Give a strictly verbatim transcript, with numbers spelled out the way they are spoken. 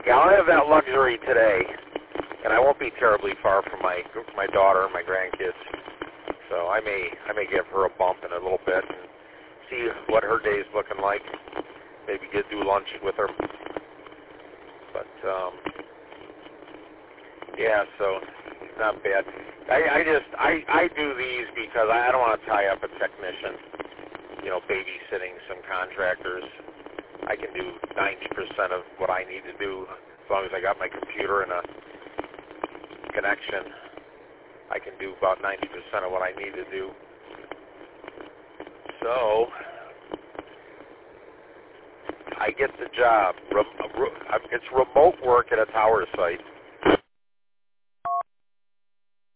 Yeah, I'll have that luxury today, and I won't be terribly far from my my daughter and my grandkids. So I may I may give her a bump in a little bit and see what her day's looking like. Maybe get do lunch with her. But um, yeah, so not bad. I, I just I, I do these because I don't want to tie up a technician. You know, babysitting some contractors. I can do ninety percent of what I need to do as long as I got my computer and a connection. I can do about ninety percent of what I need to do. So I get the job. It's remote work at a tower site.